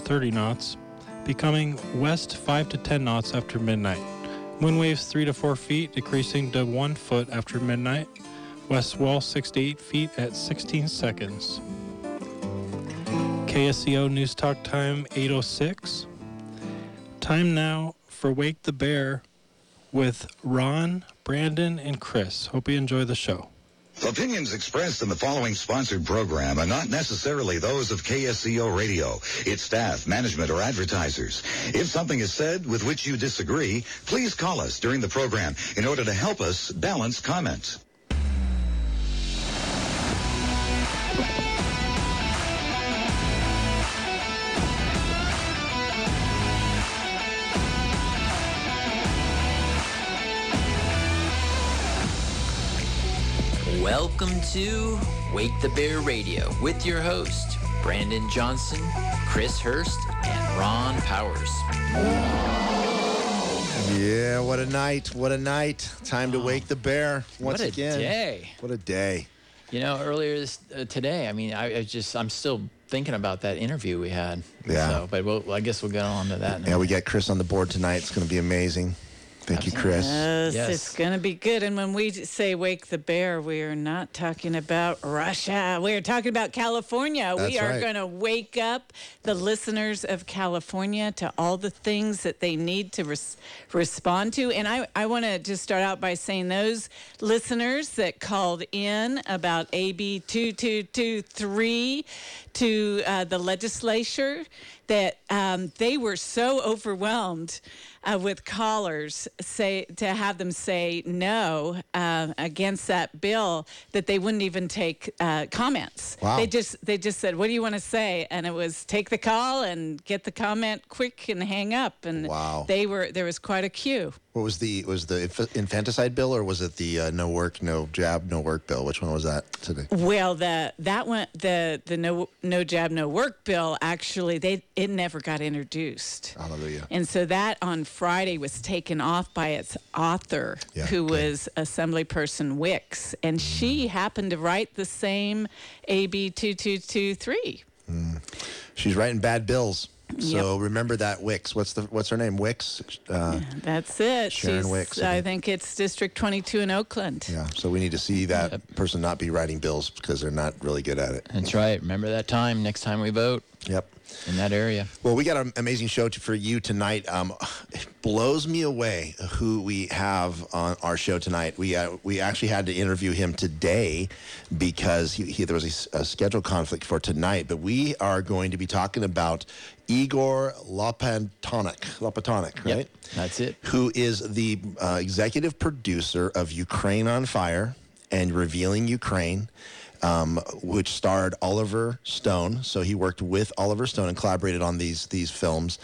30 knots, becoming west 5 to 10 knots after midnight. Wind waves 3 to 4 feet, decreasing to 1 foot after midnight. West swell 6 to 8 feet at 16 seconds. KSCO News Talk time 8:06. Time now for Wake the Bear with Ron, Brandon, and Chris. Hope you enjoy the show. Opinions expressed in the following sponsored program are not necessarily those of KSCO Radio, its staff, management, or advertisers. If something is said with which you disagree, please call us during the program in order to help us balance comments. Welcome to Wake the Bear Radio with your host, Brandon Johnson, Chris Hurst, and Ron Powers. Yeah, what a night. What a night. Time to wake the bear once again. What a day. What a day. You know, earlier today, I mean, I'm still thinking about that interview we had. Yeah. So, but I guess we'll get on to that now. Yeah, we got Chris on the board tonight. It's going to be amazing. Thank you, Chris. Yes, it's going to be good. And when we say wake the bear, we are not talking about Russia. We are talking about California. We are going to wake up the listeners of California to all the things that they need to respond to. And I want to just start out by saying those listeners that called in about AB 2223 to the legislature, that they were so overwhelmed with callers to have them say no against that bill that they wouldn't even take comments. Wow. They just said, "What do you want to say?" And it was take the call and get the comment quick and hang up. And wow. There was quite a queue. What was the infanticide bill, or was it the no work, no jab, no work bill? Which one was that today? Well, the no jab, no work bill, actually, it never got introduced. Hallelujah. And so that on Friday was taken off by its author, who was Assemblyperson Wicks, and she happened to write the same AB 2223. She's writing bad bills. So remember that Wicks. What's her name? Wicks. That's it. Sharon Wicks. I think it's District 22 in Oakland. Yeah. So we need to see that person not be writing bills because they're not really good at it. That's right. Remember that time. Next time we vote. Yep. In that area. Well, we got an amazing show for you tonight. It blows me away who we have on our show tonight. We actually had to interview him today because there was a schedule conflict for tonight. But we are going to be talking about Igor Lopatonic, right? Yep, that's it. Who is the executive producer of Ukraine on Fire and Revealing Ukraine, which starred Oliver Stone. So he worked with Oliver Stone and collaborated on these films.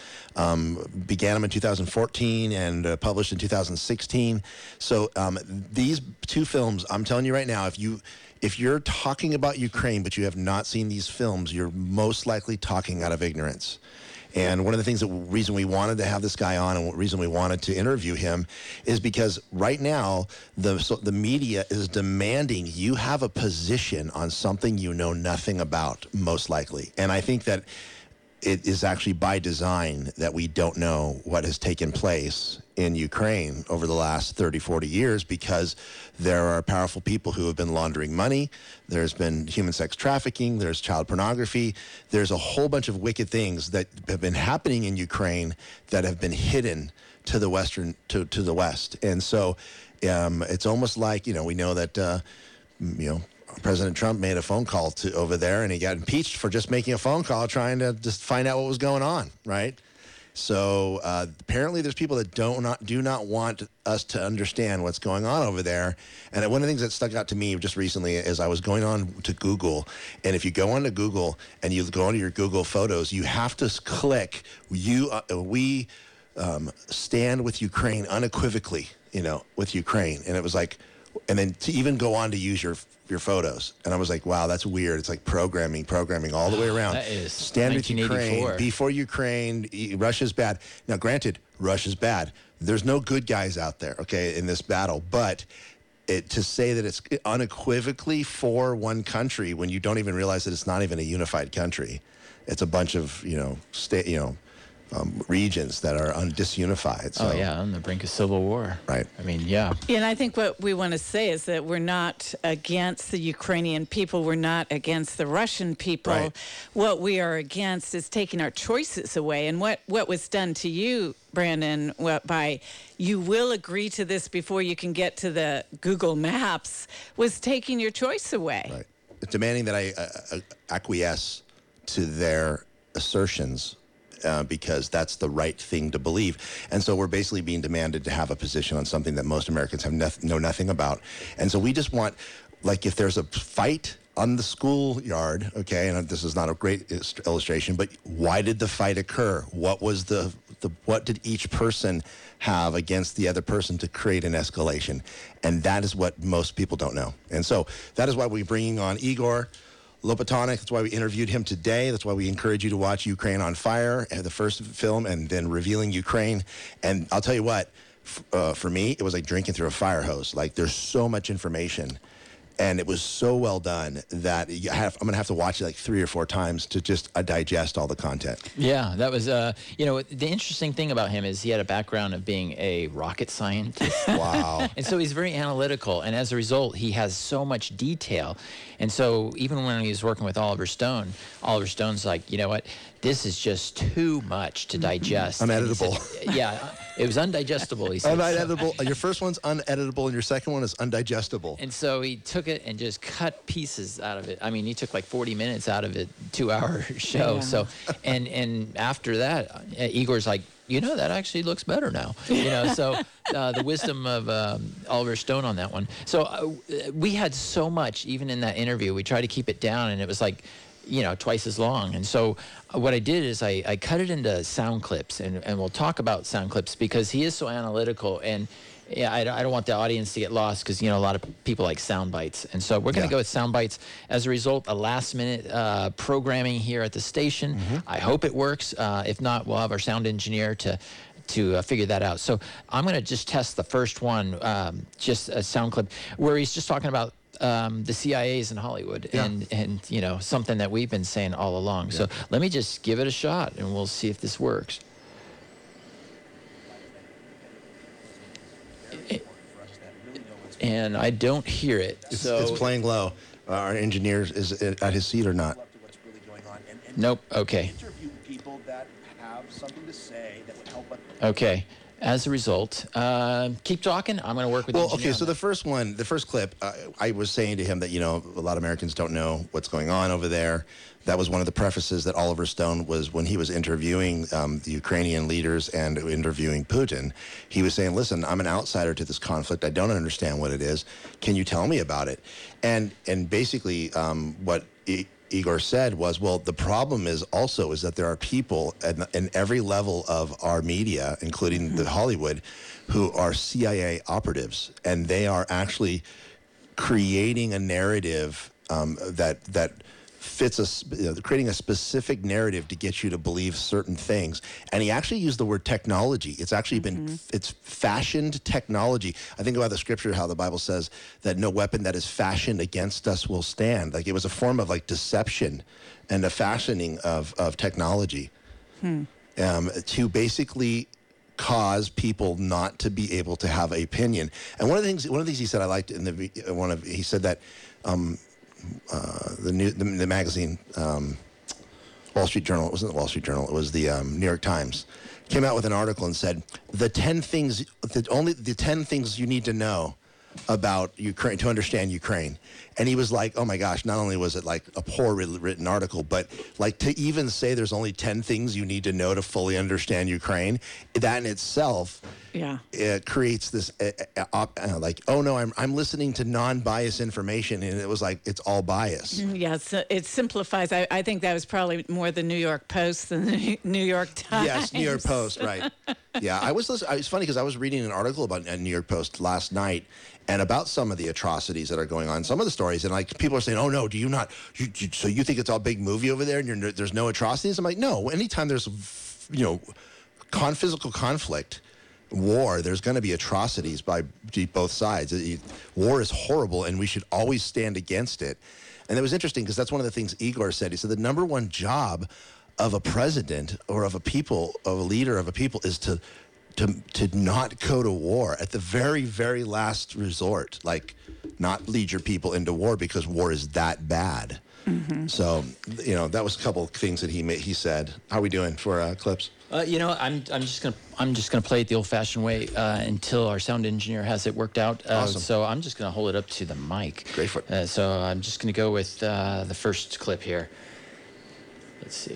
Began them in 2014 and published in 2016. So these two films, I'm telling you right now, if you're talking about Ukraine but you have not seen these films, you're most likely talking out of ignorance. And one of the things, reason we wanted to have this guy on and reason we wanted to interview him is because right now the media is demanding you have a position on something you know nothing about, most likely. And I think that it is actually by design that we don't know what has taken place in Ukraine over the last 30, 40 years because there are powerful people who have been laundering money. There's been human sex trafficking. There's child pornography. There's a whole bunch of wicked things that have been happening in Ukraine that have been hidden to the the West. And so it's almost like, we know that, President Trump made a phone call over there, and he got impeached for just making a phone call, trying to just find out what was going on, right? So apparently there's people that do not want us to understand what's going on over there. And one of the things that stuck out to me just recently is I was going on to Google, and if you go onto Google and you go onto your Google Photos, you have to click, we stand with Ukraine unequivocally, with Ukraine. And it was like, and then to even go on to use your photos. And I was like, wow, that's weird. It's like programming all the way around. That is stand with Ukraine, be for Ukraine, Russia's bad. Now, granted, Russia's bad. There's no good guys out there, okay, in this battle. But to say that it's unequivocally for one country when you don't even realize that it's not even a unified country, It's a bunch of regions that are disunified. So. Oh yeah, on the brink of civil war. Right. I mean, yeah. And I think what we want to say is that we're not against the Ukrainian people. We're not against the Russian people. Right. What we are against is taking our choices away. And what was done to you, Brandon, by you will agree to this before you can get to the Google Maps, was taking your choice away. Right. Demanding that I acquiesce to their assertions because that's the right thing to believe. And so we're basically being demanded to have a position on something that most Americans know nothing about. And so we just want, like, if there's a fight on the schoolyard, okay, and this is not a great illustration, but why did the fight occur? What was what did each person have against the other person to create an escalation? And that is what most people don't know. And so that is why we're bringing on Igor Lopatonic. That's why we interviewed him today. That's why we encourage you to watch Ukraine on Fire, the first film, and then Revealing Ukraine. And I'll tell you what, for me, it was like drinking through a fire hose. Like, there's so much information, and it was so well done that I'm going to have to watch it like 3 or 4 times to just digest all the content. Yeah, that was, the interesting thing about him is he had a background of being a rocket scientist. Wow. And so he's very analytical, and as a result, he has so much detail. And so even when he was working with Oliver Stone's like, you know what, this is just too much to digest. Uneditable. Said, yeah, it was undigestible, he said. Uneditable. Your first one's uneditable, and your second one is undigestible. And so he took it and just cut pieces out of it. I mean, he took like 40 minutes out of it, 2-hour show. Yeah. So, and after that, Igor's like, that actually looks better now. So the wisdom of Oliver Stone on that one. So we had so much, even in that interview, we tried to keep it down, and it was like, twice as long. And so what I did is I cut it into sound clips, and we'll talk about sound clips because he is so analytical. And yeah, I don't want the audience to get lost because, a lot of people like sound bites. And so we're going to go with sound bites. As a result, a last-minute programming here at the station. Mm-hmm. I hope it works. If not, we'll have our sound engineer to figure that out. So I'm going to just test the first one, just a sound clip, where he's just talking about the CIAs in Hollywood and something that we've been saying all along. Yeah. So let me just give it a shot, and we'll see if this works. And I don't hear it. It's playing low. Our engineer is at his seat or not? Nope. Okay. Okay. As a result, keep talking. I'm going to work with you. Well, okay, so the first clip, I was saying to him that, a lot of Americans don't know what's going on over there. That was one of the prefaces that Oliver Stone was when he was interviewing the Ukrainian leaders and interviewing Putin. He was saying, listen, I'm an outsider to this conflict. I don't understand what it is. Can you tell me about it? And basically what Igor said was, well, the problem is that there are people in every level of our media, including the Hollywood, who are CIA operatives, and they are actually creating a narrative that fits us, creating a specific narrative to get you to believe certain things. And he actually used the word technology. It's actually it's fashioned technology. I think about the scripture, how the Bible says that no weapon that is fashioned against us will stand. Like, it was a form of like deception and a fashioning of technology to basically cause people not to be able to have an opinion. And one of the things he said I liked he said that the magazine, Wall Street Journal. It wasn't the Wall Street Journal. It was the New York Times. Came out with an article and said the 10 things you need to know about Ukraine to understand Ukraine. And he was like, oh my gosh, not only was it like a poor written article, but like to even say there's only 10 things you need to know to fully understand Ukraine, that in itself it creates this like, oh no, I'm listening to non-biased information, and it was like it's all bias. Yes, it simplifies. I think that was probably more the New York Post than the New York Times. Yes, New York Post, right. Yeah, it's funny because I was reading an article about New York Post last night, and about some of the atrocities that are going on, some of the stories, and like people are saying, "Oh no, do you not? So you think it's all big movie over there, and there's no atrocities?" I'm like, no. Anytime there's, physical conflict, war, there's going to be atrocities by both sides. War is horrible, and we should always stand against it. And it was interesting because that's one of the things Igor said. He said the number one job of a president or of a people, of a leader of a people, is to not go to war at the very, very last resort, like not lead your people into war because war is that bad. Mm-hmm. So, that was a couple of things that he said. How are we doing for clips? I'm just gonna play it the old-fashioned way until our sound engineer has it worked out. Awesome. So I'm just gonna hold it up to the mic. Great for it. So I'm just gonna go with the first clip here. Let's see.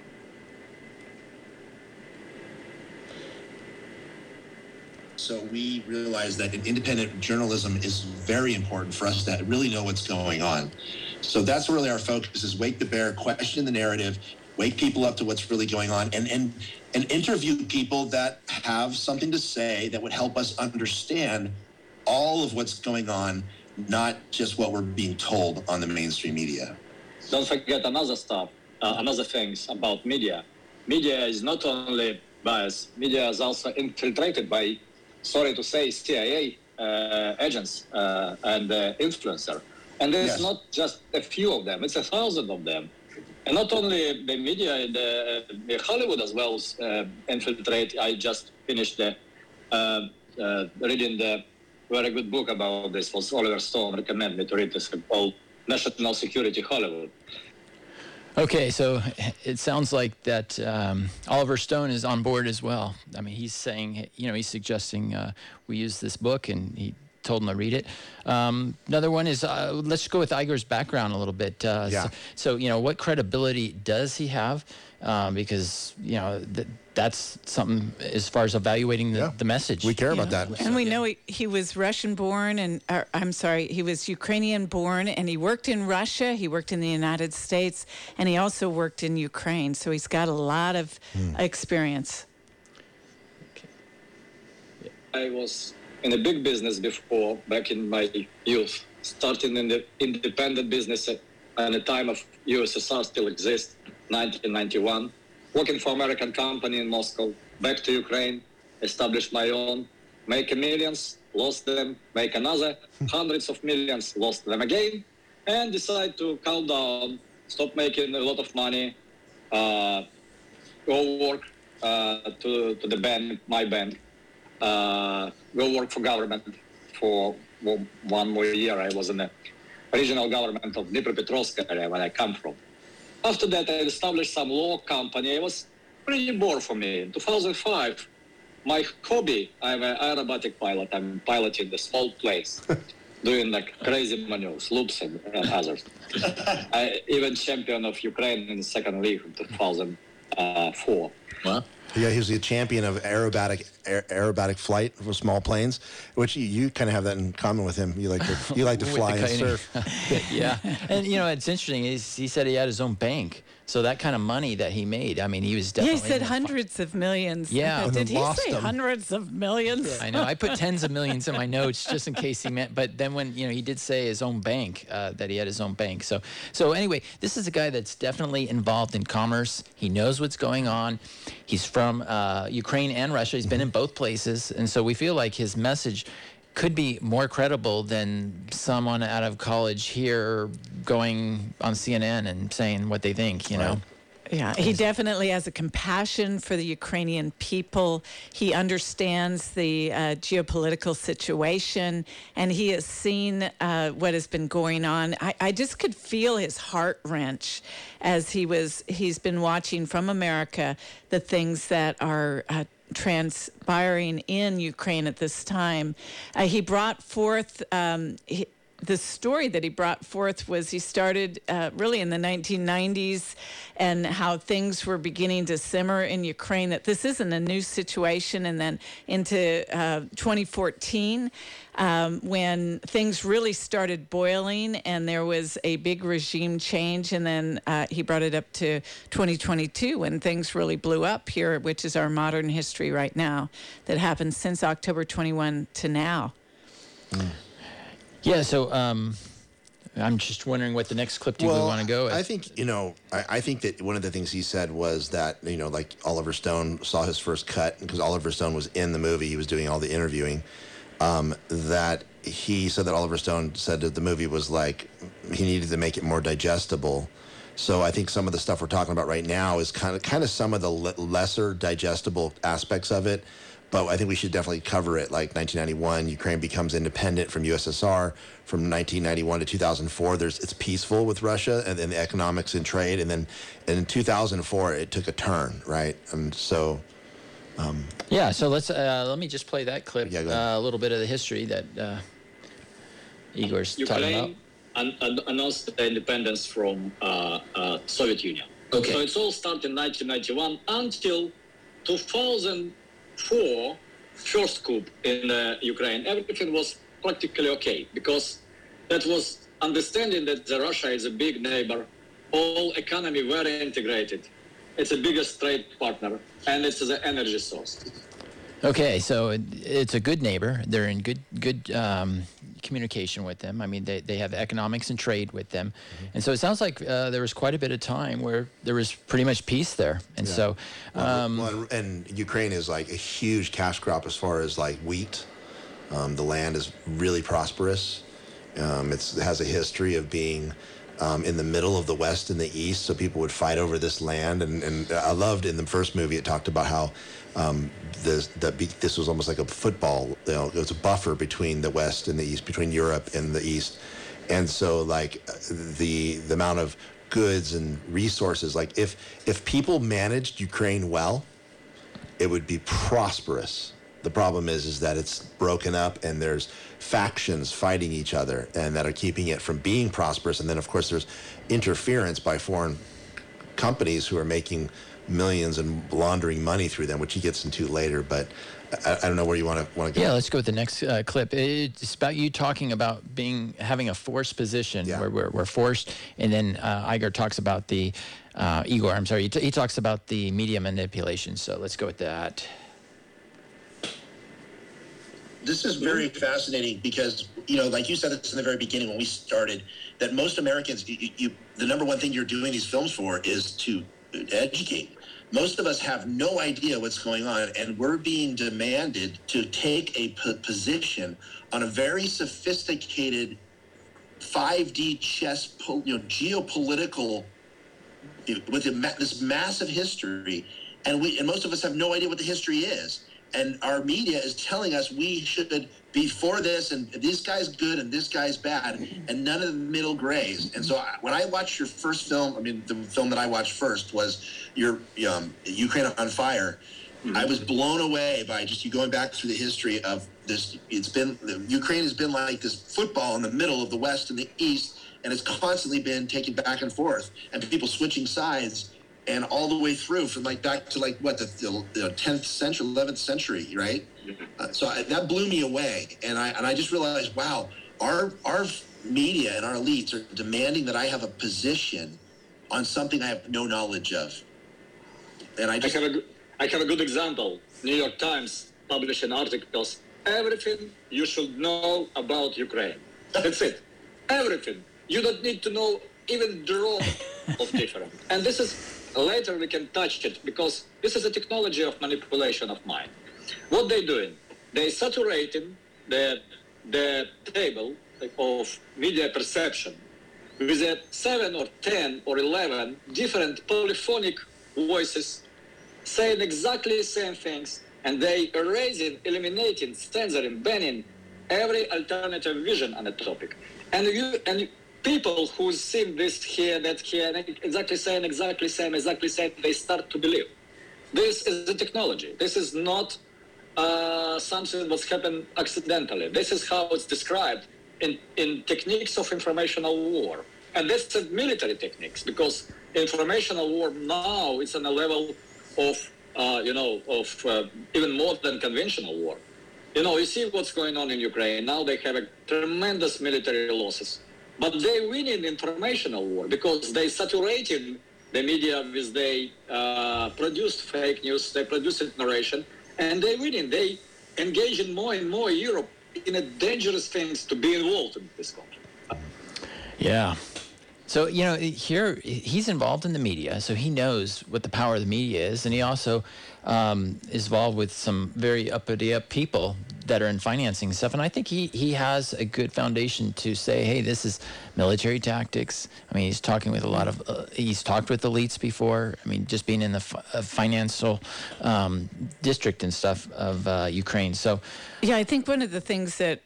So we realize that independent journalism is very important for us to really know what's going on. So that's really our focus, is wake the bear, question the narrative, wake people up to what's really going on, and interview people that have something to say that would help us understand all of what's going on, not just what we're being told on the mainstream media. Don't forget another things about media. Media is not only biased, media is also infiltrated by, sorry to say, CIA agents and influencers. And there's not just a few of them, it's 1,000 of them. And not only the media, the Hollywood as well infiltrate. I just finished reading the very good book about this. Was Oliver Stone recommended me to read this called National Security Hollywood. Okay, so it sounds like that Oliver Stone is on board as well. I mean, he's saying, he's suggesting we use this book, and he told him to read it. Another one is, let's go with Igor's background a little bit. So, what credibility does he have? Because, that's something as far as evaluating the message. We care about that. And we know he was Russian-born, he was Ukrainian-born, and he worked in Russia, he worked in the United States, and he also worked in Ukraine. So he's got a lot of experience. I was in a big business before, back in my youth, starting in the independent business at the time of USSR still exists, 1991. Working for American company in Moscow, back to Ukraine, established my own, make millions, lost them, make another, hundreds of millions, lost them again, and decide to calm down, stop making a lot of money, go work to the bank, my bank, go work for government for one more year. I was in the regional government of Dnipropetrovsk area where I come from. After that, I established some law company. It was pretty bored for me. In 2005, my hobby, I'm an aerobatic pilot. I'm piloting the small planes, doing like crazy maneuvers, loops and others. I even champion of Ukraine in the second league in 2004. Wow. Yeah, he was the champion of aerobatic flight for small planes, which you kind of have that in common with him. You like to fly and surf. Yeah, and it's interesting. He said he had his own bank, so that kind of money that he made. I mean, he was definitely. He said hundreds of millions. Yeah, did he say them. hundreds of millions? Yeah. I know. I put tens of millions in my notes just in case he meant. But then when he did say his own bank, that he had his own bank. So anyway, this is a guy that's definitely involved in commerce. He knows what's going on. He's from Ukraine and Russia. He's been in both places, and so we feel like his message could be more credible than someone out of college here going on CNN and saying what they think. Yeah, he definitely has a compassion for the Ukrainian people. He understands the geopolitical situation, and he has seen what has been going on. I just could feel his heart wrench as he's been watching from America the things that are transpiring in Ukraine at this time. He brought forth the story that he brought forth was he started really in the 1990s and how things were beginning to simmer in Ukraine, that this isn't a new situation. And then into 2014, when things really started boiling and there was a big regime change. And then he brought it up to 2022 when things really blew up here, which is our modern history right now that happened since October 21 to now. Yeah, so I'm just wondering what the next clip do we want to go with? I think, I think that one of the things he said was that, like Oliver Stone saw his first cut, because Oliver Stone was in the movie, he was doing all the interviewing, that he said that Oliver Stone said that the movie was like, he needed to make it more digestible. So I think some of the stuff we're talking about right now is kind of some of the lesser digestible aspects of it. But I think we should definitely cover it. Like 1991, Ukraine becomes independent from USSR. From 1991 to 2004, it's peaceful with Russia, and then the economics and trade. And then in 2004, it took a turn, right? And so. Yeah. So let me just play that clip. Yeah, a little bit of the history that Igor's talking about. Ukraine announced the independence from Soviet Union. Okay. So it's all started in 1991 until 2004, first coup in Ukraine. Everything was practically okay because that was understanding that Russia is a big neighbor, all economy very integrated. It's the biggest trade partner, and it's the energy source. Okay, so it's a good neighbor. They're in good communication with them. I mean, they have economics and trade with them. Mm-hmm. And so it sounds like there was quite a bit of time where there was pretty much peace there. And so... and Ukraine is like a huge cash crop as far as like wheat. The land is really prosperous. It has a history of being... in the middle of the West and the East, so people would fight over this land. And I loved in the first movie, it talked about how this was almost like a football. It was a buffer between the West and the East, between Europe and the East. And so, like the amount of goods and resources, like if people managed Ukraine well, it would be prosperous. The problem is that it's broken up and there's factions fighting each other and that are keeping it from being prosperous. And then, of course, there's interference by foreign companies who are making millions and laundering money through them, which he gets into later. But I don't know where you want to go. Yeah, let's go with the next clip. It's about you talking about having a forced position where we're forced. And then Igor talks about the he talks about the media manipulation. So let's go with that. This is very fascinating because, like you said this in the very beginning when we started, that most Americans, the number one thing you're doing these films for is to educate. Most of us have no idea what's going on, and we're being demanded to take a position on a very sophisticated 5D chess, geopolitical, with this massive history, and most of us have no idea what the history is. And our media is telling us we should be for this, and this guy's good and this guy's bad, and none of the middle grays. And so when I watched your first film, the film that I watched first was your Ukraine on Fire. Mm-hmm. I was blown away by just you going back through the history of this. Ukraine has been like this football in the middle of the West and the East, and it's constantly been taken back and forth, and people switching sides. And all the way through from back to the 10th century, 11th century, right? So that blew me away, and I just realized, wow, our media and our elites are demanding that I have a position on something I have no knowledge of. And I have a good example. New York Times publishing articles. Everything you should know about Ukraine. That's it. Everything. You don't need to know even drop of different. And this is. Later we can touch it because this is a technology of manipulation of mind. What they're doing, they're saturating the table of media perception with 7 or 10 or 11 different polyphonic voices saying exactly the same things, and they erasing, eliminating, censoring, banning every alternative vision on the topic. And people who see this here, that here, exactly same, they start to believe. This is the technology. This is not something that's happened accidentally. This is how it's described in techniques of informational war. And this is military techniques, because informational war now is on a level of, even more than conventional war. You see what's going on in Ukraine. Now they have a tremendous military losses. But they win in informational war because they saturated the media with they produced fake news, they produced narration, and they winning. They engage in more and more Europe in a dangerous things to be involved in this conflict. Yeah. So, here he's involved in the media, so he knows what the power of the media is, and he also is involved with some very uppity-up people that are in financing stuff, and I think he has a good foundation to say, hey, this is military tactics. I mean, he's talking with a lot of, he's talked with elites before. I mean, just being in the financial district and stuff of Ukraine. So, yeah, I think one of the things that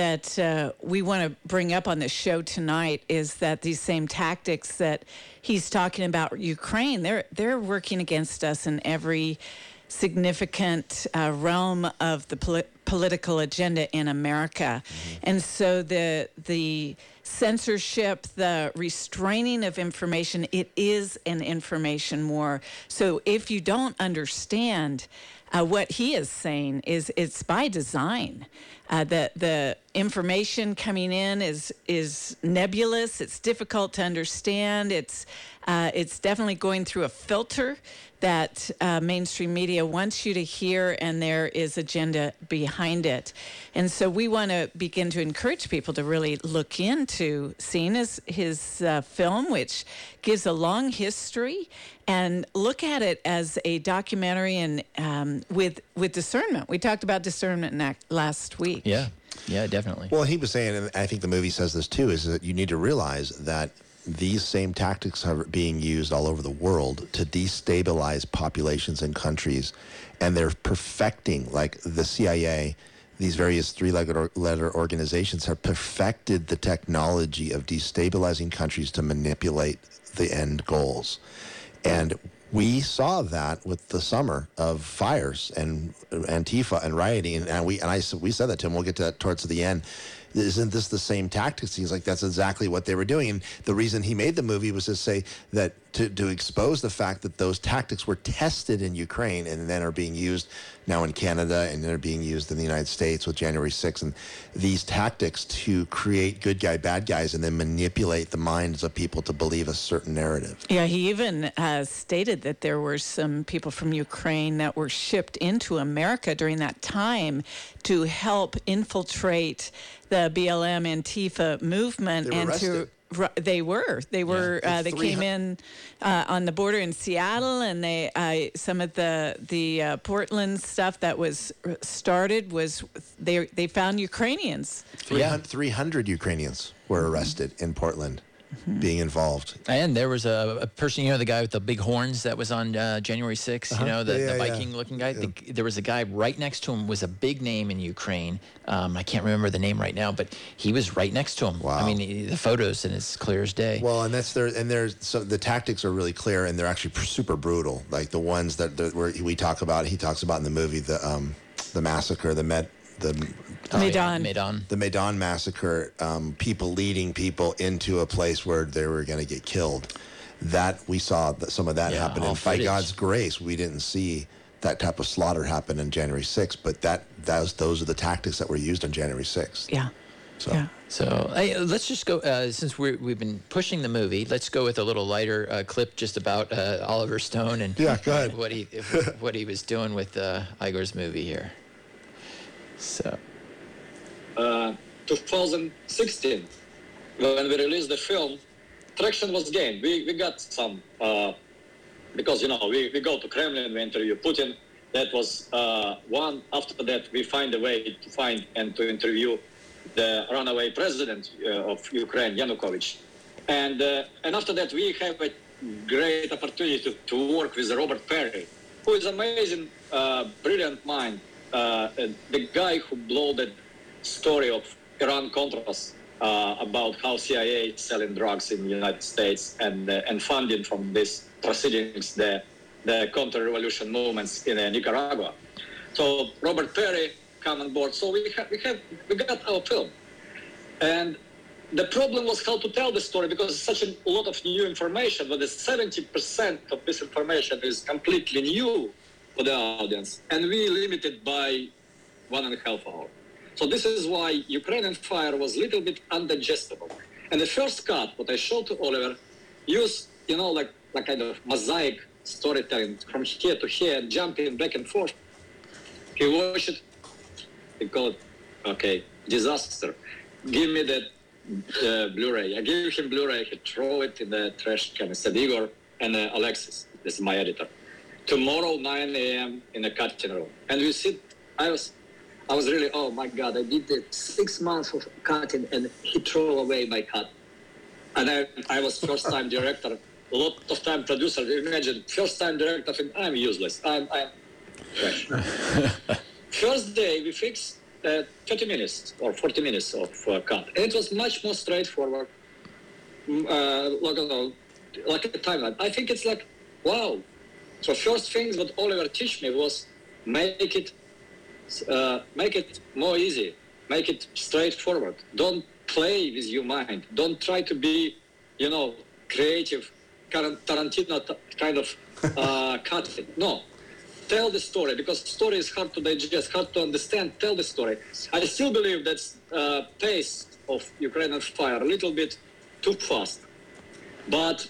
we want to bring up on this show tonight is that these same tactics that he's talking about Ukraine, they're working against us in every significant realm of the political agenda in America. Mm-hmm. And so the censorship, the restraining of information, it is an information war. So if you don't understand what he is saying, it's by design. The information coming in is nebulous. It's difficult to understand. It's definitely going through a filter that mainstream media wants you to hear, and there is agenda behind it. And so we want to begin to encourage people to really look into seeing his film, which gives a long history, and look at it as a documentary and with discernment. We talked about discernment last week. Yeah, definitely. Well, he was saying, and I think the movie says this too, is that you need to realize that these same tactics are being used all over the world to destabilize populations and countries, and they're perfecting, like the CIA, these various three-letter organizations have perfected the technology of destabilizing countries to manipulate the end goals. And we saw that with the summer of fires and Antifa and rioting, and we said that to him. We'll get to that towards the end. Isn't this the same tactics? He's like, that's exactly what they were doing. And the reason he made the movie was to say that to expose the fact that those tactics were tested in Ukraine and then are being used now in Canada and they're being used in the United States with January 6th. And these tactics to create good guy, bad guys, and then manipulate the minds of people to believe a certain narrative. Yeah, he even stated that there were some people from Ukraine that were shipped into America during that time to help infiltrate the BLM Antifa movement. They were arrested. They were. They came in on the border in Seattle, and some of the Portland stuff that was started was they found Ukrainians. 300 Ukrainians were arrested in Portland. Being involved. And there was a person, the guy with the big horns that was on January 6th, the Viking-looking guy. Yeah. There was a guy right next to him, was a big name in Ukraine. I can't remember the name right now, but he was right next to him. Wow. I mean, the photos, and it's clear as day. Well, and so the tactics are really clear, and they're actually super brutal. Like the ones where he talks about in the movie, the massacre, the Maidan massacre, people leading people into a place where they were going to get killed. That we saw some of that happen. And by God's grace, we didn't see that type of slaughter happen on January 6th, but those are the tactics that were used on January 6th. Yeah. So let's just go, since we've been pushing the movie, let's go with a little lighter clip just about Oliver Stone and go ahead. what he was doing with Igor's movie here. So 2016, when we released the film, traction was gained. We got some, because, we go to Kremlin, we interview Putin. That was one. After that, we find a way to find and to interview the runaway president of Ukraine, Yanukovych. And after that, we have a great opportunity to work with Robert Perry, who is amazing, brilliant mind. The guy who blew the story of Iran-Contras about how CIA is selling drugs in the United States and funding from these proceedings the counter-revolution movements in Nicaragua. So Robert Perry come on board. So we got our film, and the problem was how to tell the story, because such a lot of new information. But the 70% of this information is completely new for the audience, and we limited by 1.5 hours. So this is why Ukrainian Fire was a little bit undigestible. And the first cut, what I showed to Oliver, used, like kind of mosaic storytelling from here to here, jumping back and forth. He watched it, he called it, disaster. Give me that Blu-ray. I gave him Blu-ray. He threw it in the trash can. I said, Igor and Alexis, this is my editor. Tomorrow 9 a.m. in the cutting room, and we sit. I was really, oh my God, I did the 6 months of cutting, and he threw away my cut. And I was first-time director, a lot of time producer. Imagine first-time director, I'm useless. I'm trash. First day we fixed 30 minutes or 40 minutes of cut, and it was much more straightforward, like a timeline. I think it's like, wow. So first things what Oliver teach me was make it more easy, make it straightforward. Don't play with your mind. Don't try to be, creative, Tarantino kind of cutting. No, tell the story, because story is hard to digest, hard to understand. Tell the story. I still believe that's pace of Ukraine on Fire a little bit too fast, but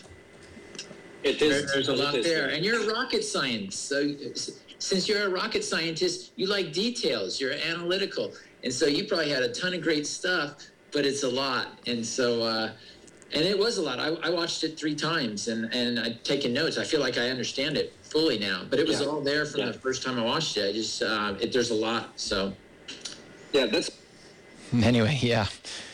it is. There's a lot there, and you're a rocket science. So since you're a rocket scientist, you like details. You're analytical, and so you probably had a ton of great stuff. But it's a lot, and so and it was a lot. I watched it 3 times, and I've taken notes. I feel like I understand it fully now. But it was all there from the first time I watched it. I just there's a lot. So that's anyway. Yeah.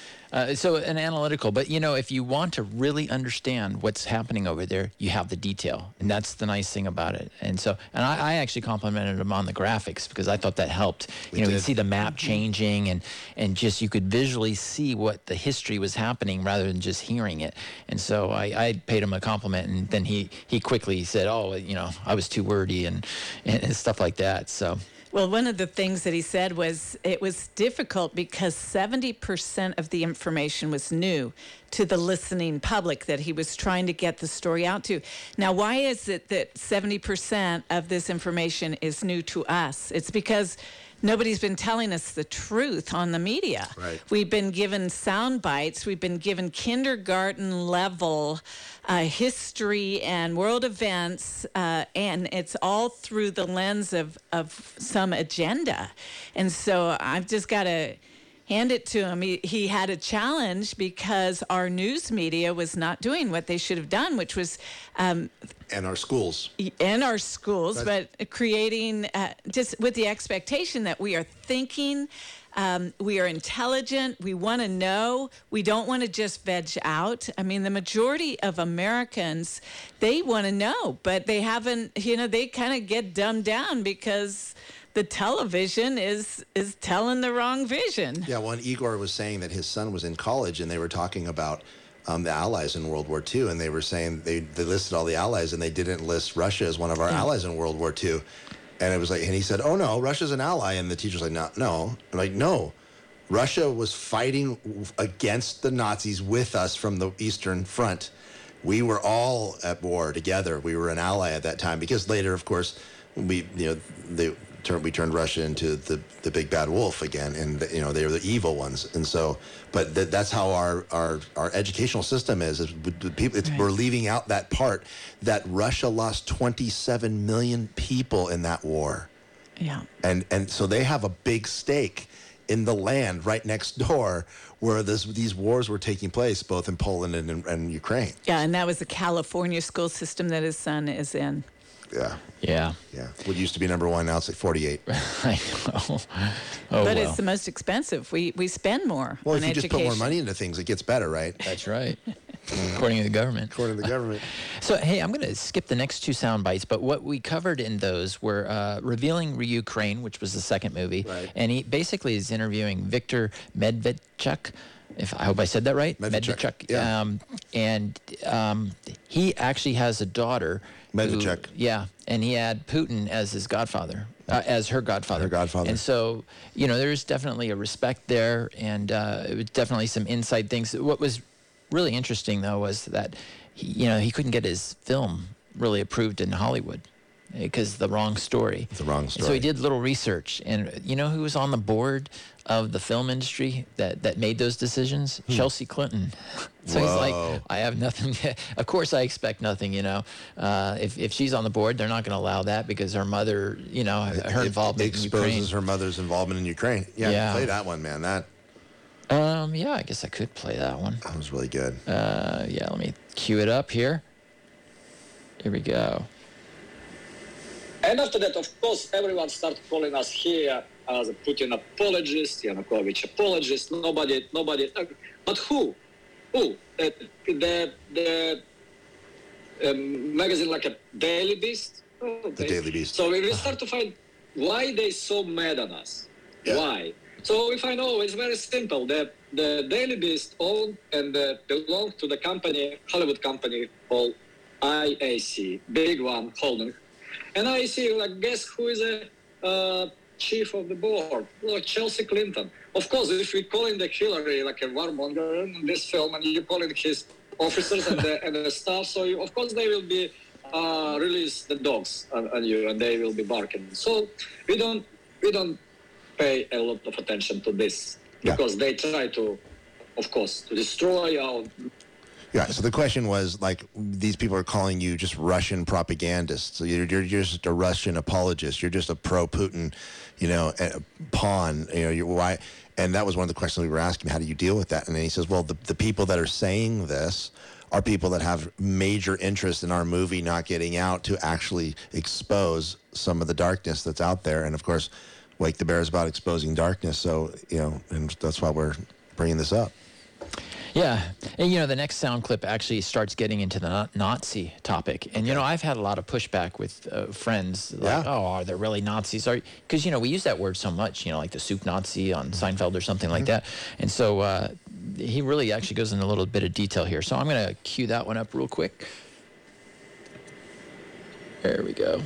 So an analytical, but if you want to really understand what's happening over there, you have the detail, and that's the nice thing about it. And I actually complimented him on the graphics because I thought that helped. You see the map changing, and just you could visually see what the history was happening rather than just hearing it. And so I paid him a compliment, and then he quickly said, "Oh, I was too wordy and stuff like that." So. Well, one of the things that he said was it was difficult because 70% of the information was new to the listening public that he was trying to get the story out to. Now, why is it that 70% of this information is new to us? It's because nobody's been telling us the truth on the media. Right. We've been given sound bites. We've been given kindergarten level history and world events, and it's all through the lens of some agenda. And so I've just got to hand it to him. He had a challenge because our news media was not doing what they should have done, which was And our schools. But creating just with the expectation that we are thinking, we are intelligent, we want to know, we don't want to just veg out. I mean, the majority of Americans, they want to know, but they haven't, they kind of get dumbed down because the television is telling the wrong vision. Yeah, when Igor was saying that his son was in college and they were talking about the Allies in World War II, and they were saying they listed all the Allies and they didn't list Russia as one of our allies in World War II. And it was like, and he said, "Oh no, Russia's an ally," and the teacher's like, "No." I'm like, "No, Russia was fighting against the Nazis with us from the Eastern Front. We were all at war together. We were an ally at that time." Because later, of course, we turned Russia into the big bad wolf again, and they were the evil ones. And so, but that's how our educational system is people. We're leaving out that part that Russia lost 27 million people in that war. Yeah, and so they have a big stake in the land right next door where these wars were taking place, both in Poland and Ukraine. Yeah, and that was the California school system that his son is in. Yeah. What used to be number 1, now it's like 48. I know. But it's the most expensive. We spend more on education. Well, if you education. just put more money into things, it gets better, right? That's right. According to the government. So, hey, I'm going to skip the next 2 sound bites, but what we covered in those were Revealing Ukraine, which was the second movie. Right. And he basically is interviewing Viktor Medvedchuk. I hope I said that right. Medvedchuk. Yeah. And he actually has a daughter. Medvedchuk. And he had Putin as his godfather, as her godfather. And so, there's definitely a respect there, and it was definitely some inside things. What was really interesting, though, was that he couldn't get his film really approved in Hollywood because the wrong story. The wrong story. So he did little research, and who was on the board of the film industry that made those decisions? Chelsea Clinton. So he's like, I have nothing. Of course, I expect nothing. If she's on the board, they're not going to allow that because her mother, her involvement in Ukraine exposes her mother's involvement in Ukraine. Yeah. Play that one, man. Yeah, I guess I could play that one. That was really good. Yeah, let me cue it up here. Here we go. And after that, of course, everyone started calling us here as a Putin apologist, Yanukovych apologist. Nobody. But who? The magazine like a Daily Beast. The Daily Beast. So we start to find why they so mad on us. Yeah. Why? So we find it's very simple. The Daily Beast owned and belonged to the company, Hollywood company called IAC, big one, holding. And IAC, guess who is a chief of the board? Well, Chelsea Clinton. Of course, if we call in the Hillary like a warmonger in this film, and you call in his officers and the staff, so of course they will be release the dogs on you, and they will be barking. So we don't pay a lot of attention to this because they try to, of course, to destroy our. Yeah, so the question was, these people are calling you just Russian propagandists. So you're just a Russian apologist. You're just a pro-Putin, pawn. Why? And that was one of the questions we were asking. How do you deal with that? And then he says, well, the people that are saying this are people that have major interest in our movie not getting out to actually expose some of the darkness that's out there. And, of course, Wake the Bear is about exposing darkness. So, and that's why we're bringing this up. Yeah. And, the next sound clip actually starts getting into the Nazi topic. And, I've had a lot of pushback with friends. Are there really Nazis? Because, we use that word so much, like the soup Nazi on Seinfeld or something like that. And so he really actually goes into a little bit of detail here. So I'm going to cue that one up real quick. There we go.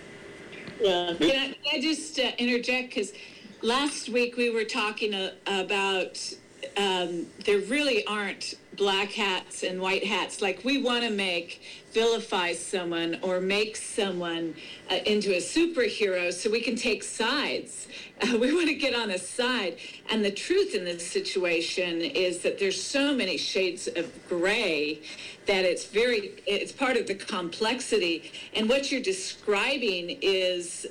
Can I just interject? Because last week we were talking about there really aren't black hats and white hats. Like, we want to vilify someone or make someone into a superhero so we can take sides. We want to get on a side. And the truth in this situation is that there's so many shades of gray that it's part of the complexity. And what you're describing is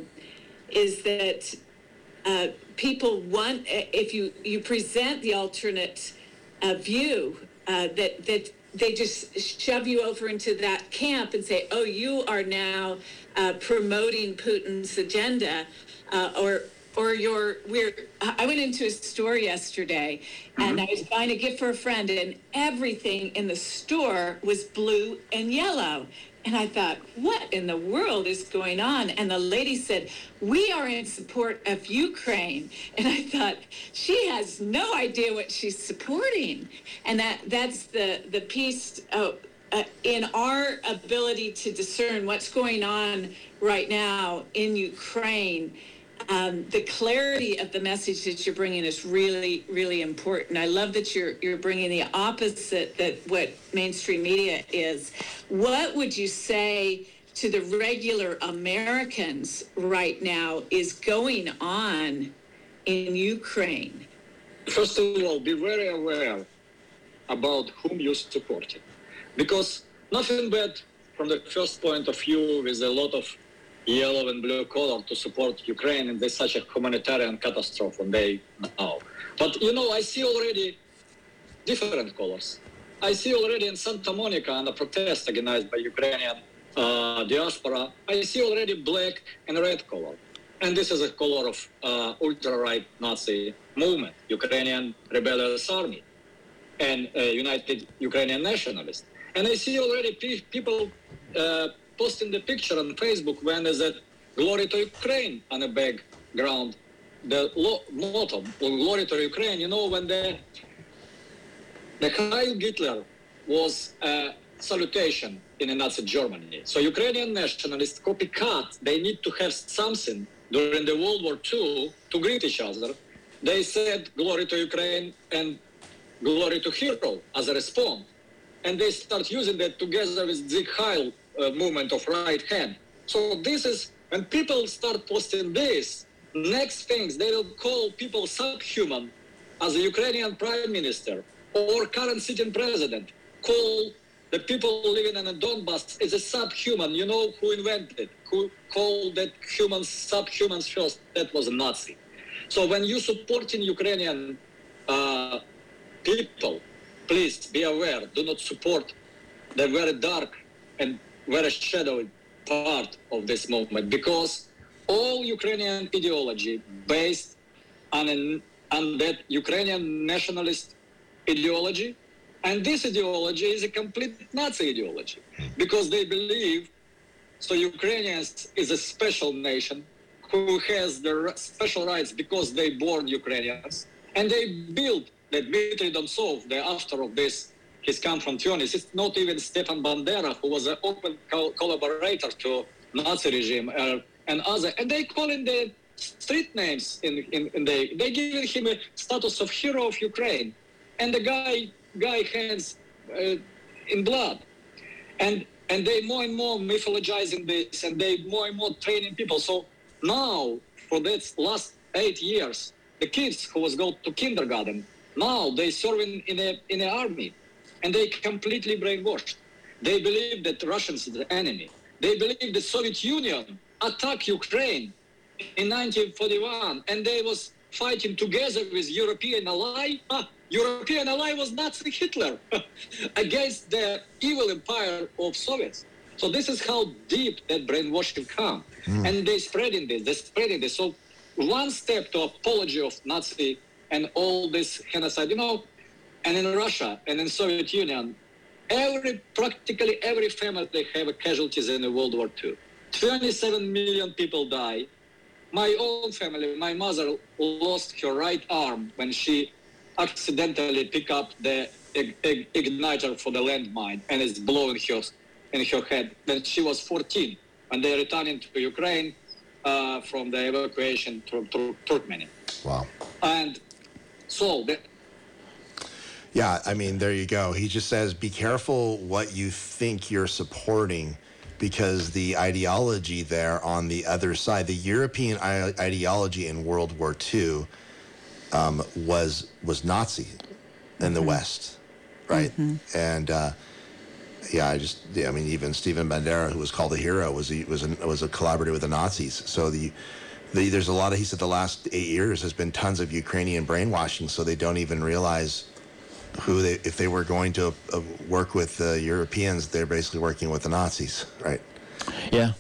that people want, if you present the alternate view, that they just shove you over into that camp and say, oh, you are now promoting Putin's agenda, I went into a store yesterday and I was buying a gift for a friend, and everything in the store was blue and yellow. And I thought, what in the world is going on? And the lady said, we are in support of Ukraine. And I thought, she has no idea what she's supporting. And that's the piece in our ability to discern what's going on right now in Ukraine. The clarity of the message that you're bringing is really, really important. I love that you're bringing the opposite that what mainstream media is. What would you say to the regular Americans right now is going on in Ukraine? First of all, be very aware about whom you're supporting, because nothing bad from the first point of view with a lot of yellow and blue color to support Ukraine, and there's such a humanitarian catastrophe and they know. But I see already different colors. I see already in Santa Monica and a protest organized by Ukrainian diaspora, I see already black and red color. And this is a color of ultra-right Nazi movement, Ukrainian Rebellious Army, and United Ukrainian Nationalists. And I see already people posting the picture on Facebook when there's a glory to Ukraine on the background, the motto, glory to Ukraine, when the Heil Hitler was a salutation in Nazi Germany. So Ukrainian nationalists copycat, they need to have something during the World War II to greet each other. They said glory to Ukraine and glory to hero as a response. And they start using that together with the Heil movement of right hand. So this is, when people start posting this, next things, they will call people subhuman as a Ukrainian prime minister or current sitting president. Call the people living in the Donbass as a subhuman. You know who invented, who called that humans subhumans first? That was a Nazi. So when you supporting Ukrainian people, please be aware, do not support the very dark and very shadowy part of this movement, because all Ukrainian ideology based on that Ukrainian nationalist ideology, and this ideology is a complete Nazi ideology, because they believe so Ukrainians is a special nation who has the special rights because they born Ukrainians, and they built that Dmitry Dontsov, the author of this, he's come from Tunis. It's not even Stepan Bandera, who was an open collaborator to Nazi regime and other, and they call him the street names they giving him a status of hero of Ukraine, and the guy hands in blood, and they more and more mythologizing this, and they more and more training people. So now for this last 8 years, the kids who was go to kindergarten, now they serving in the army, and they completely brainwashed. They believe that Russians is the enemy. They believe the Soviet Union attacked Ukraine in 1941, and they was fighting together with European ally. European ally was Nazi Hitler against the evil empire of Soviets. So this is how deep that brainwashing come. And they're spreading this. So one step to apology of Nazi and all this genocide, and in Russia and in Soviet Union, practically every family have casualties in the World War II. 27 million people die. My own family, my mother lost her right arm when she accidentally picked up the igniter for the landmine, and it's blowing in her head. Then she was 14 when they returning to Ukraine from the evacuation to Turkmenia. Wow. And so yeah, I mean, there you go. He just says, be careful what you think you're supporting, because the ideology there on the other side, the European ideology in World War II was Nazi in the West, right? And even Stepan Bandera, who was called a hero, was a collaborator with the Nazis. So there's a lot of, he said, the last 8 years has been tons of Ukrainian brainwashing, so they don't even realize if they were going to work with the Europeans, they're basically working with the Nazis, right? Yeah.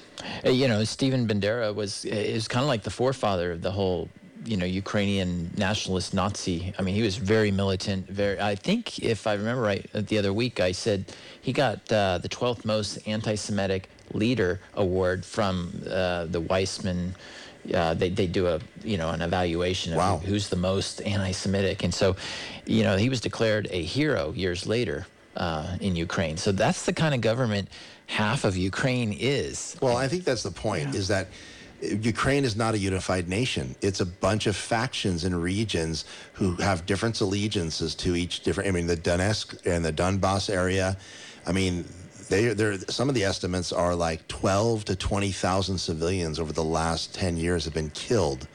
Stepan Bandera is kind of like the forefather of the whole, Ukrainian nationalist Nazi. I mean, he was very militant. I think, if I remember right, the other week I said he got the 12th most anti-Semitic leader award from the Weizmann. They do an evaluation of who's the most anti-Semitic, and so, he was declared a hero years later in Ukraine. So that's the kind of government half of Ukraine is. Well, I think that's the point, is that Ukraine is not a unified nation. It's a bunch of factions and regions who have different allegiances to each different. I mean, the Donetsk and the Donbass area. I mean, some of the estimates are like 12 to 20,000 civilians over the last 10 years have been killed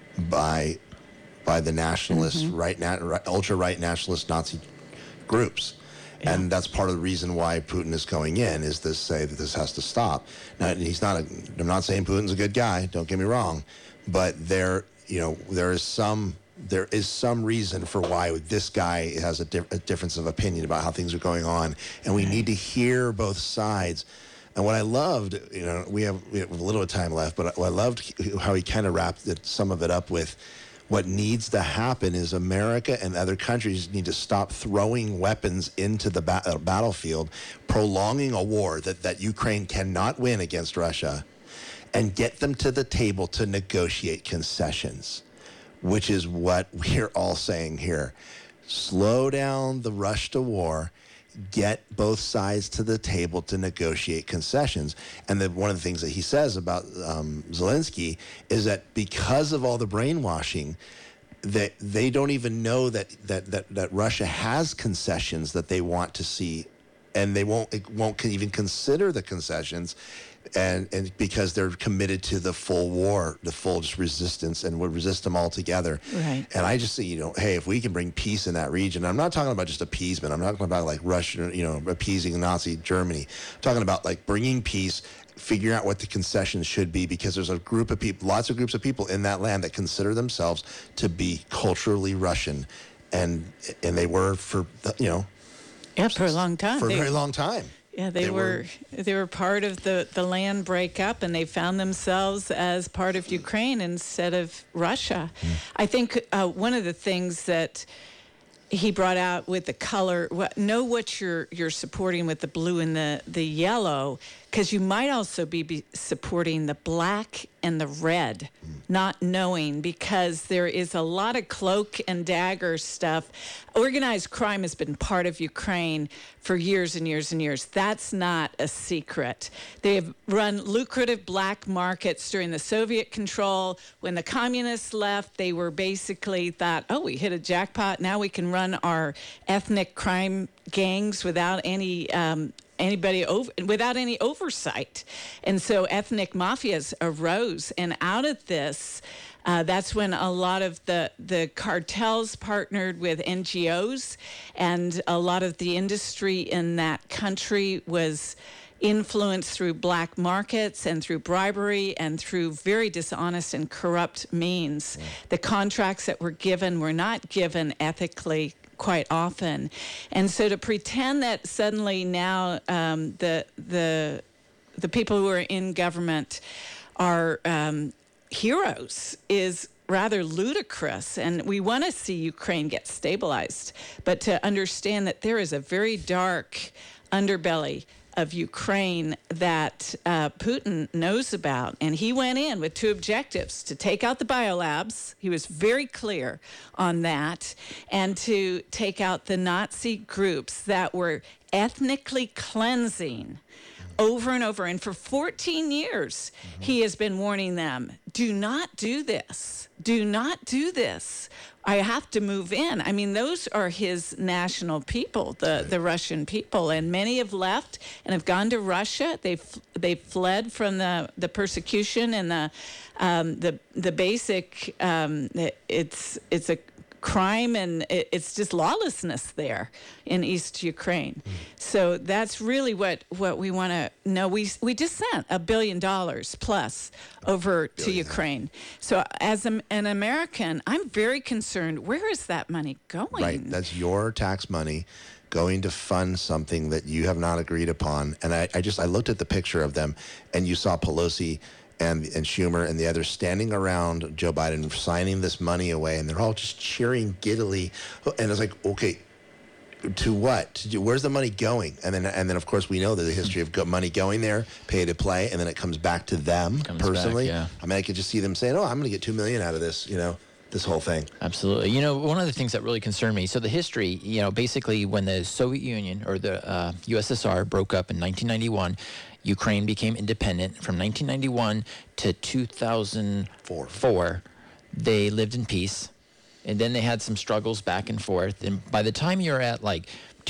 by the nationalist ultra-right nationalist Nazi groups. Yeah. And that's part of the reason why Putin is going in, is to say that this has to stop. Now, I'm not saying Putin's a good guy, don't get me wrong, but there is some reason for why this guy has a difference of opinion about how things are going on, and we need to hear both sides. And what I loved, we have a little bit of time left, but what I loved how he kind of wrapped some of it up with, what needs to happen is America and other countries need to stop throwing weapons into the battlefield, prolonging a war that Ukraine cannot win against Russia, and get them to the table to negotiate concessions, which is what we're all saying here. Slow down the rush to war, get both sides to the table to negotiate concessions. And one of the things that he says about Zelensky is that because of all the brainwashing, that they don't even know that Russia has concessions that they want to see, and they won't even consider the concessions. And because they're committed to the full war, the full just resistance, and would resist them altogether. Right. And I just say, hey, if we can bring peace in that region, I'm not talking about just appeasement. I'm not talking about like Russia, appeasing Nazi Germany. I'm talking about like bringing peace, figuring out what the concessions should be, because there's a group of people, lots of groups of people in that land that consider themselves to be culturally Russian. and they were for for a long time. For a very long time. Yeah, they were part of the land breakup, and they found themselves as part of Ukraine instead of Russia. I think one of the things that he brought out with the color, know what you're supporting with the blue and the yellow, because you might also be supporting the black and the red, not knowing, because there is a lot of cloak and dagger stuff. Organized crime has been part of Ukraine for years and years and years. That's not a secret. They have run lucrative black markets during the Soviet control. When the communists left, they were basically thought, oh, we hit a jackpot. Now we can run our ethnic crime gangs without any without any oversight. And so ethnic mafias arose, and out of this, that's when a lot of the cartels partnered with NGOs, and a lot of the industry in that country was influenced through black markets and through bribery and through very dishonest and corrupt means. The contracts that were given were not given ethically quite often. And so to pretend that suddenly now the people who are in government are heroes is rather ludicrous. And we want to see Ukraine get stabilized, but to understand that there is a very dark underbelly of Ukraine that Putin knows about. And he went in with two objectives: to take out the biolabs, he was very clear on that, and to take out the Nazi groups that were ethnically cleansing over and over. And for 14 years, he has been warning them, do not do this. Do not do this. I have to move in. I mean, those are his national people, the Russian people, and many have left and have gone to Russia. They've fled from the persecution and the basic. It's a crime, and it's just lawlessness there in East Ukraine. So that's really what we want to know. We just sent $1 billion plus over to Ukraine. So as an American, I'm very concerned. Where is that money going? Right, that's your tax money going to fund something that you have not agreed upon. And I looked at the picture of them, and you saw Pelosi and Schumer and the others standing around Joe Biden signing this money away, and they're all just cheering giddily. And it's like, okay, to what? Where's the money going? And then of course we know that the history of money going there, pay to play, and then it comes back to them personally. Back, yeah. I mean, I could just see them saying, "Oh, I'm going to get $2 million out of this," this whole thing. Absolutely. One of the things that really concerned me, so the history, basically when the Soviet Union or the USSR broke up in 1991, Ukraine became independent. From 1991 to 2004, they lived in peace. And then they had some struggles back and forth. And by the time you're at like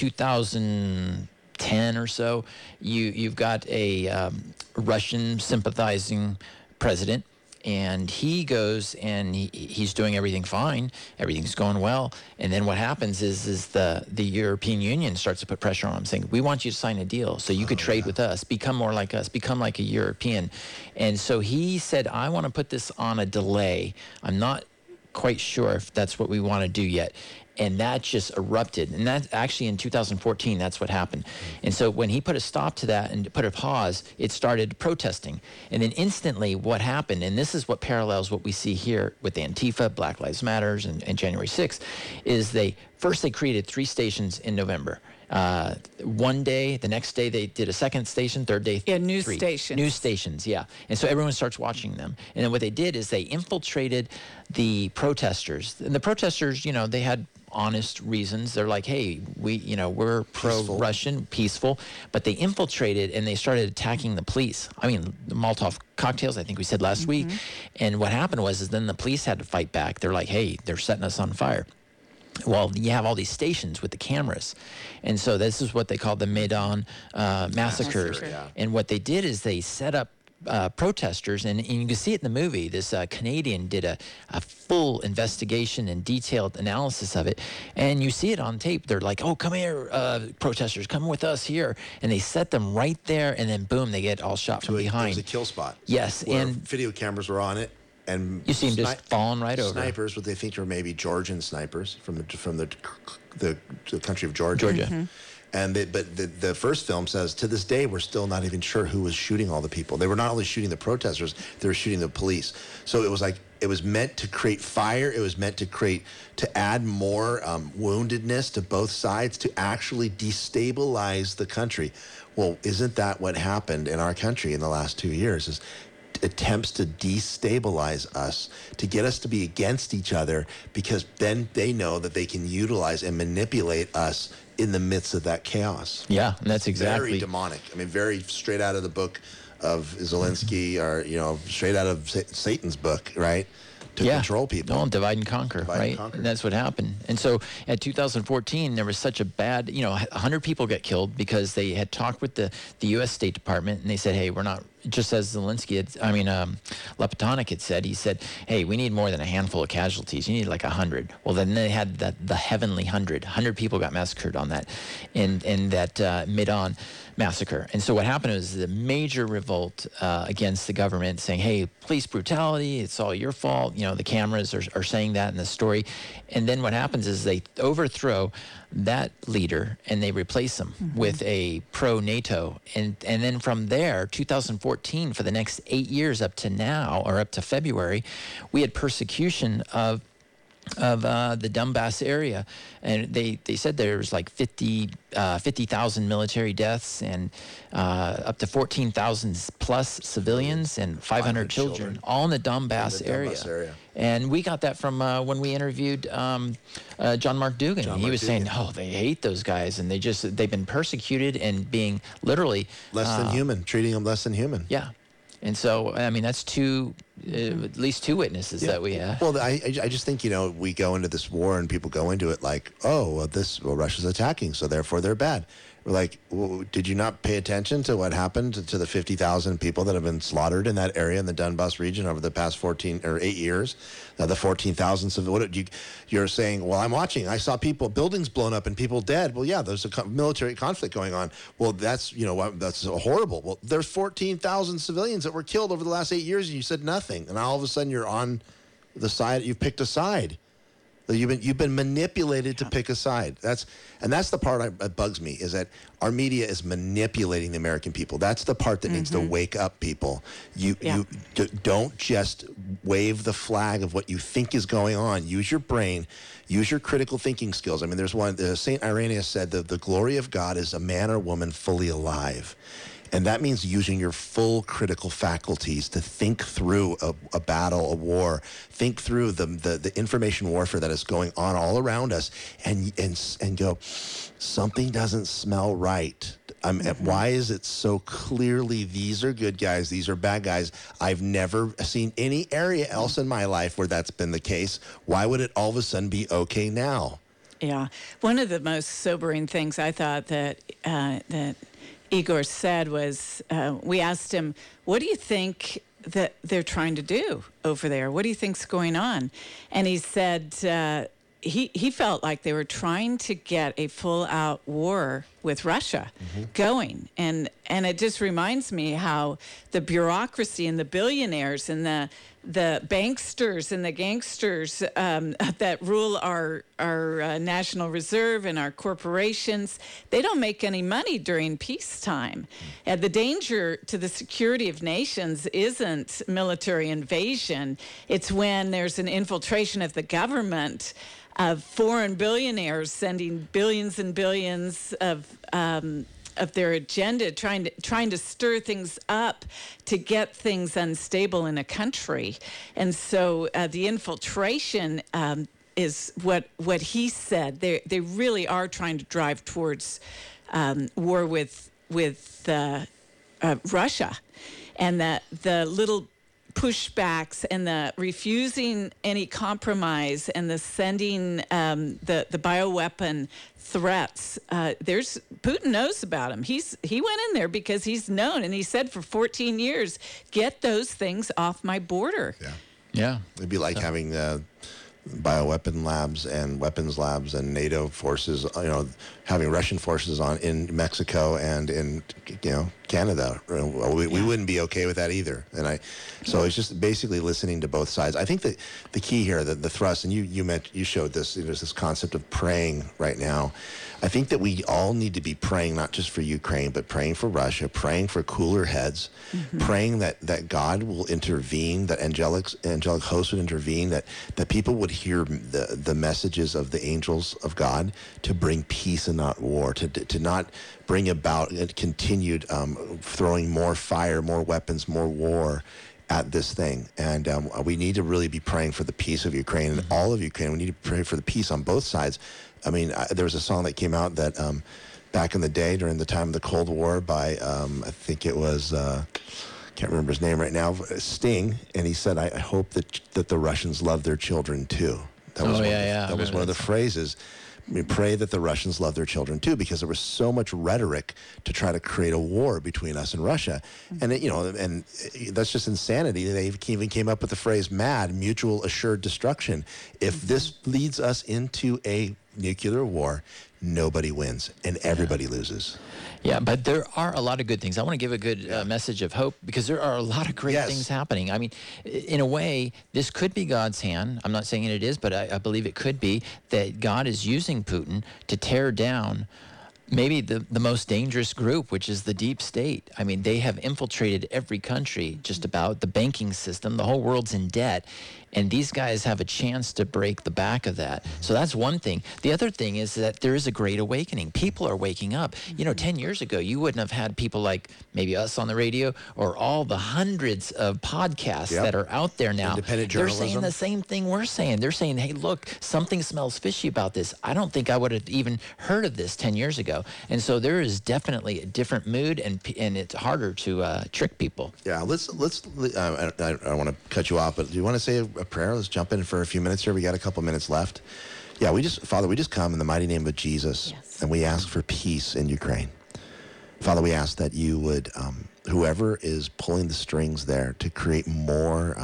2010 or so, you've got a Russian sympathizing president. And he goes and he's doing everything fine. Everything's going well. And then what happens is the European Union starts to put pressure on him, saying, we want you to sign a deal so you could trade with us, become more like us, become like a European. And so he said, I want to put this on a delay. I'm not quite sure if that's what we want to do yet. And that just erupted. And that actually in 2014, that's what happened. And so when he put a stop to that and put a pause, it started protesting. And then instantly what happened, and this is what parallels what we see here with Antifa, Black Lives Matters, and January 6th, is they created 3 stations in November. One day, the next day they did a second station, third day, news 3. stations. News stations, yeah. And so everyone starts watching them. And then what they did is they infiltrated the protesters. And the protesters, they had honest reasons. They're like, hey, we're pro-Russian, peaceful, but they infiltrated and they started attacking the police. I mean, the Molotov cocktails, I think we said last week. And what happened was then the police had to fight back. They're like, hey, they're setting us on fire. Well, you have all these stations with the cameras. And so this is what they call the Maidan massacres. Yeah. And what they did is they set up protesters, and you can see it in the movie. This Canadian did a full investigation and detailed analysis of it, and you see it on tape. They're like, oh, come here, protesters, come with us here. And they set them right there, and then boom, they get all shot from behind. It was a kill spot. Yes. Where and video cameras were on it. and you see them just falling right over. Snipers, what they think are maybe Georgian snipers from the country of Georgia. Mm-hmm. And the first film says, to this day, we're still not even sure who was shooting all the people. They were not only shooting the protesters, they were shooting the police. So it was like, it was meant to create fire. It was meant to add more woundedness to both sides, to actually destabilize the country. Well, isn't that what happened in our country in the last 2 years? Is attempts to destabilize us, to get us to be against each other, because then they know that they can utilize and manipulate us in the midst of that chaos. Yeah, and that's exactly. Very demonic. I mean, very straight out of the book of Zelensky, or, straight out of Satan's book, right? To control people. No, divide and conquer, right? Conquer. And that's what happened. And so at 2014, there was such a bad, 100 people got killed because they had talked with the U.S. State Department, and they said, hey, we're not, just as Zelensky Lapatonic had said, he said, hey, we need more than a handful of casualties. You need like 100. Well, then they had the heavenly 100. 100 people got massacred on that, in that Maidan massacre. And so what happened was the major revolt against the government, saying, hey, police brutality, it's all your fault. The cameras are saying that in the story. And then what happens is they overthrow that leader and they replace him with a pro-NATO. And then from there, 2014, for the next 8 years up to now, or up to February, we had persecution of the Donbass area, and they said there was like 50,000 military deaths, and up to 14,000 plus civilians, and 500 children, all in the Donbass area. And we got that from when we interviewed John Mark Dougan. He was saying, "Oh, they hate those guys, and they've been persecuted and being literally less than human, treating them less than human." Yeah. And so, I mean, that's at least two witnesses that we have. Well, I just think, we go into this war and people go into it like, Russia's attacking, so therefore they're bad. We're like, well, did you not pay attention to what happened to the 50,000 people that have been slaughtered in that area in the Donbass region over the past 8 years? The 14,000 civilians. You're saying, well, I'm watching. I saw buildings blown up and people dead. Well, yeah, there's a military conflict going on. Well, that's horrible. Well, there's 14,000 civilians that were killed over the last 8 years, and you said nothing. And all of a sudden, you're on the side. You've picked a side. You've been manipulated to pick a side. That's the part that bugs me, is that our media is manipulating the American people. That's the part that needs to wake up, people. You don't just wave the flag of what you think is going on. Use your brain. Use your critical thinking skills. I mean, there's one. Saint Irenaeus said that the glory of God is a man or woman fully alive. And that means using your full critical faculties to think through a battle, a war, think through the information warfare that is going on all around us, and go, something doesn't smell right. Why is it so clearly these are good guys, these are bad guys? I've never seen any area else in my life where that's been the case. Why would it all of a sudden be okay now? Yeah. One of the most sobering things I thought that Igor said was, we asked him, what do you think that they're trying to do over there? What do you think's going on? And he said he felt like they were trying to get a full-out war with Russia going. And it just reminds me how the bureaucracy and the billionaires and the banksters and the gangsters that rule our National Reserve and our corporations, they don't make any money during peacetime. And the danger to the security of nations isn't military invasion. It's when there's an infiltration of the government, of foreign billionaires sending billions and billions of their agenda, trying to stir things up to get things unstable in a country. And so the infiltration is what he said. They really are trying to drive towards war with Russia, and that the little pushbacks and the refusing any compromise and the sending the bioweapon threats. Putin knows about him. He went in there because he's known, and he said for 14 years, get those things off my border. Yeah. It'd be like having bioweapon labs and weapons labs and NATO forces, having Russian forces in Mexico and in, Canada. We wouldn't be okay with that either. So it's just basically listening to both sides. I think that the key here, the thrust, and you showed this, there's this concept of praying right now. I think that we all need to be praying not just for Ukraine, but praying for Russia, praying for cooler heads, praying that God will intervene, that angelic hosts would intervene, that people would hear the messages of the angels of God to bring peace and not war, to not bring about a continued throwing more fire, more weapons, more war at this thing. And we need to really be praying for the peace of Ukraine and all of Ukraine. We need to pray for the peace on both sides. I mean, there was a song that came out that back in the day during the time of the Cold War by, I think it was, can't remember his name right now, Sting, and he said, I hope that the Russians love their children too. That was one of the phrases. I mean, pray that the Russians love their children too, because there was so much rhetoric to try to create a war between us and Russia, and and that's just insanity. They even came up with the phrase "MAD," mutual assured destruction. If this leads us into a nuclear war, nobody wins and everybody loses. Yeah, but there are a lot of good things. I want to give a good message of hope, because there are a lot of great things happening. I mean, in a way, this could be God's hand. I'm not saying it is, but I believe it could be that God is using Putin to tear down maybe the most dangerous group, which is the deep state. I mean, they have infiltrated every country, just about, the banking system. The whole world's in debt. And these guys have a chance to break the back of that. So that's one thing. The other thing is that there is a great awakening. People are waking up. 10 years ago, you wouldn't have had people like maybe us on the radio or all the hundreds of podcasts that are out there now. Independent journalism. They're saying the same thing we're saying. They're saying, hey, look, something smells fishy about this. I don't think I would have even heard of this 10 years ago. And so there is definitely a different mood, and it's harder to trick people. Yeah, let's I don't want to cut you off, but do you want to say a prayer? Let's jump in for a few minutes here. We got a couple minutes left. Yeah, Father, we just come in the mighty name of Jesus, and we ask for peace in Ukraine. Father, we ask that you would, whoever is pulling the strings there, to create more,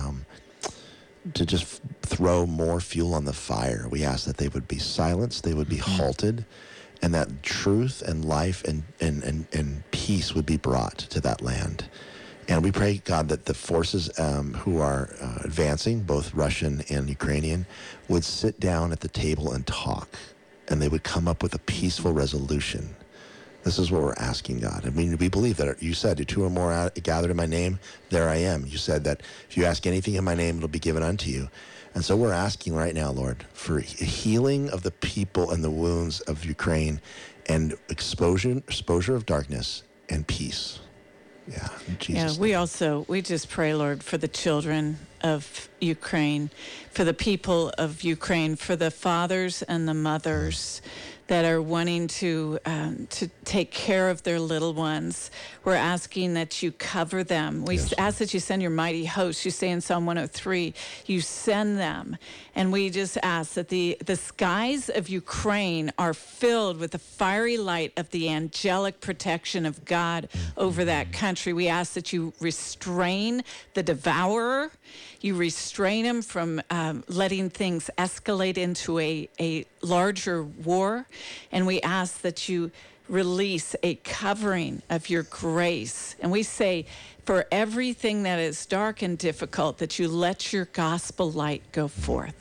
to just throw more fuel on the fire. We ask that they would be silenced, they would be halted, and that truth and life and peace would be brought to that land. And we pray, God, that the forces who are advancing, both Russian and Ukrainian, would sit down at the table and talk, and they would come up with a peaceful resolution. This is what we're asking, God. I mean, we believe that you said, 2 or more gathered in my name, there I am. You said that if you ask anything in my name, it'll be given unto you. And so we're asking right now, Lord, for healing of the people and the wounds of Ukraine, and exposure of darkness and peace. Yeah, in Jesus' name. We just pray, Lord, for the children of Ukraine, for the people of Ukraine, for the fathers and the mothers that are wanting to take care of their little ones. We're asking that you cover them. We ask that you send your mighty hosts. You say in Psalm 103, you send them. And we just ask that the skies of Ukraine are filled with the fiery light of the angelic protection of God over that country. We ask that you restrain the devourer. You restrain him from letting things escalate into a larger war. And we ask that you release a covering of your grace. And we say, for everything that is dark and difficult, that you let your gospel light go forth.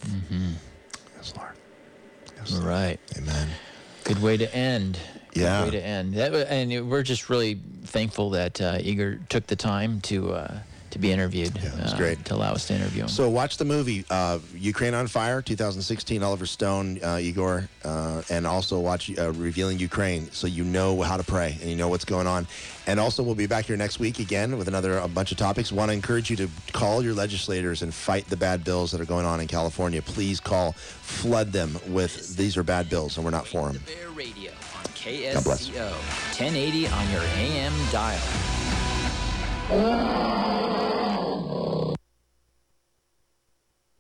Yes, Lord. Yes, Lord. Right. Amen. Good way to end. Yeah. Good way to end. And we're just really thankful that Igor took the time to be interviewed. Yeah, it was great. To allow us to interview him. So watch the movie, Ukraine on Fire, 2016, Oliver Stone, Igor, and also watch Revealing Ukraine, so you know how to pray and you know what's going on. And also we'll be back here next week again with a bunch of topics. Want to encourage you to call your legislators and fight the bad bills that are going on in California. Please call, flood them with these are bad bills and we're not for them. The Bear Radio on KSCO, 1080 on your AM dial.